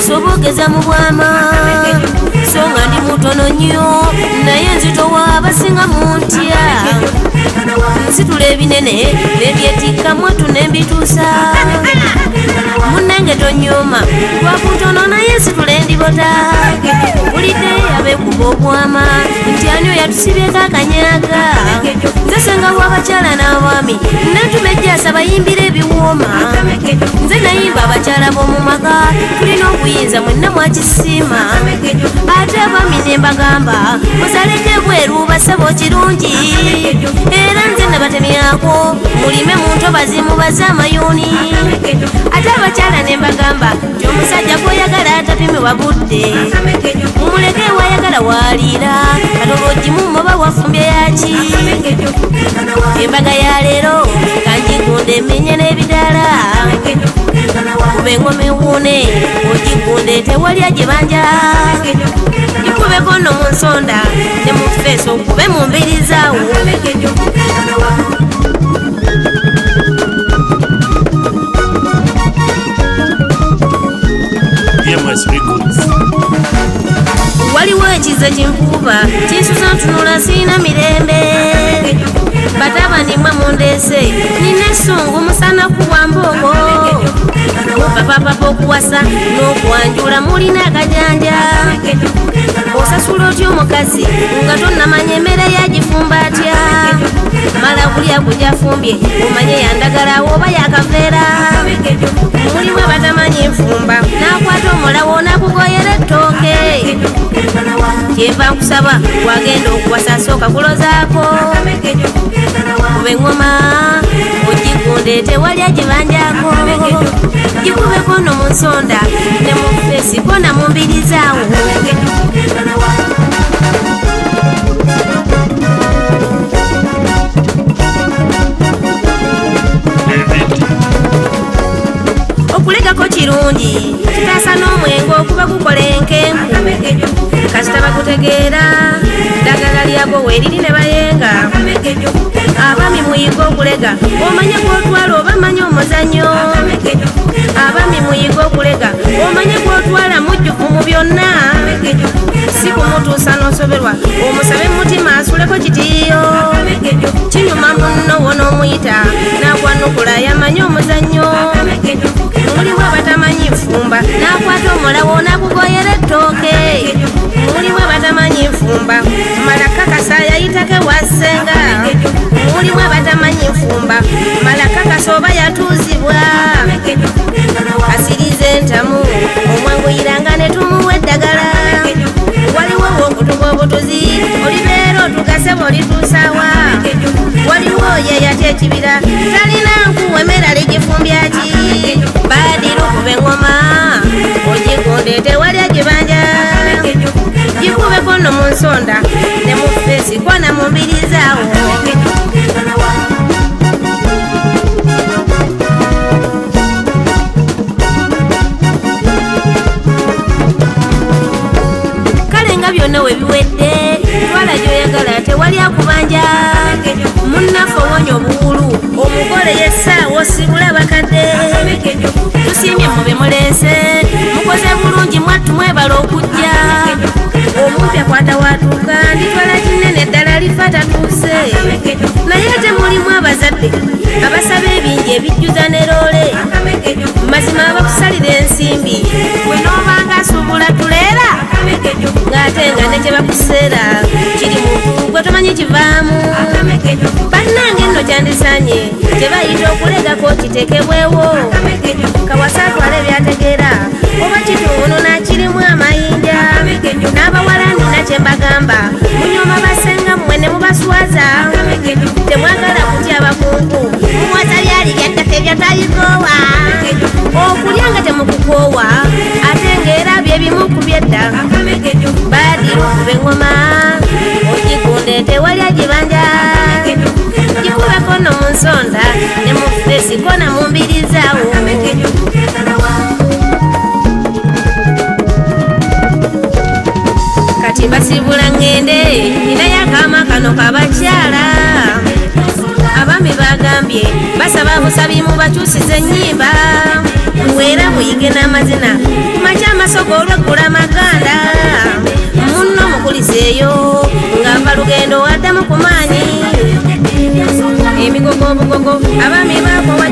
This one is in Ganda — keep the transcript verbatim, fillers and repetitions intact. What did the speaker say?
nsobogeza mu bwama so nga ndi mutono nnyo naye nzitowa abasinga mu ntya nsitula ebinene nebyetikka mwatu nembituusa munnange tonyoma twakutono naye nsitula endibota bulidde abekuba obwama nti ani oyo yatusibyeko akanyaga nze senga w'abakyala n'abaami natubejjasa bayimbira ebiwooma nze nayimba abakyala b'omu maka tulina okuyinza mwenna mwakisiima ate abaami ne mbagamba muzaleko ebweru basabo kirungi era nze nabatemyako mulime mu ntobazi mubaze amayuuni ate abakyala ne mbagamba nti omusajja gw'oyagala atapimibwa budde mumuleke wayagala waliira katoloogimu muba wafumbye yaki embaga ya leero kanjigunda emenye n'ebidala kuba engoma ewuune ogigunde tewali agibanja gikubeko nno mu nsonda ne mu feeso okube mu mbiri zaawo waliwo ekize kinkuba kinsuza ntunula siina mirembe batabani mwe mundeese nina essungu musana kuwa mbogo mupapapapa okuwasa n'okwanjula mulina akajanja osasula otya omukazi nga tonnamanya emmere yagifumba atya mala kulya kujafumbye omanye yandagala oba yakaveera muliwe batamanyi nfumba nakwata omulawo nakugoyera ettooke kyeva nkusaba wagenda okuwasa sooka kulozaako kuba engoma ogigunde tewali agibanjako gikubeko nno mu nsonda ne mu feesi kona mu mbiri zaawo okulegako kirungi kitaasa n'omwenge okuba gukola enkenku kasita bakutegeera ddagala lyagwo weeriri ne bayenga abaami muyiga okulega omanye gwotwala oba manye omuzannyo abaami muyiga okulega omanye gwotwala mujjuvu mu byonna si kumutuusa n'osoberwa omusabe mutima asuleko kitiyo kinyuma munno won'omuyita n'agwanukula yamanye omuzannyo muliwo abatamanyi nfumba nakwata omulawo nakugoyera ettooke muliwo abatamanyi nfumba malakakasa yayitake wasenga muliwo abatamanyi nfumba malakakasa oba yatuuzibwa asirize entamu omwanguyiranga ne tumuwa eddagala waliwo wokutuka obutuzi olibeera otugase bwolituusawa waliwo yeyatya ekibira talina nkuwemera ligifumbya-ki baadiru kuba engoma ogigunde tewali agibanja gikubeko nno mu nsonda ne mu feesi kona mu mbiri zaawo kale nga byonna we biwedde twala gyoyagala tewali akubanja munnaffe owonya obuwulu omugole yessaawo sibula bakadde tusiimye mube muleese mukoze bulungi mwattu mwebala okujja omumpya kwata watuuka nditwala kinene eddala lifa tatuuse naye ate mulimu abazadde abasaba ebingi ebijjuza ne loole mazima bakusalira ensimbi bwe noobanga asuubula tuleera ng'ate nga ne kye bakuseera kiri muntu gwe tomanyi kivaamu bannange nno kyandisanye kye bayita okulegako kitekebwewo kawasa atwala ebyategeera oba kituuno nakirimu amayinja n'abawala nina kye mbagamba munyoma basenga mmwe ne mubaswaza temwagala kutya abakungu muwaza lyali lyattaka ebyatayikoowa okulya nga temukukoowa ate ng'era byebimu ku byedda baadiru kuba engoma ogigunde tewali agibanja gikubeko nno mu nsonda ne mu feesi kona mu mbiri zaawo kati basibula ngende ninayo akaama kano kabakyala abaami bagambye basaba busabi mubakyusiza ennyimba mwera muyige n'amazina kumakya amasogo olweggula maganda munno mukuliseeyo ng'ava lugendo waddamu ku maanyi emigogo obugogo abaami bakowa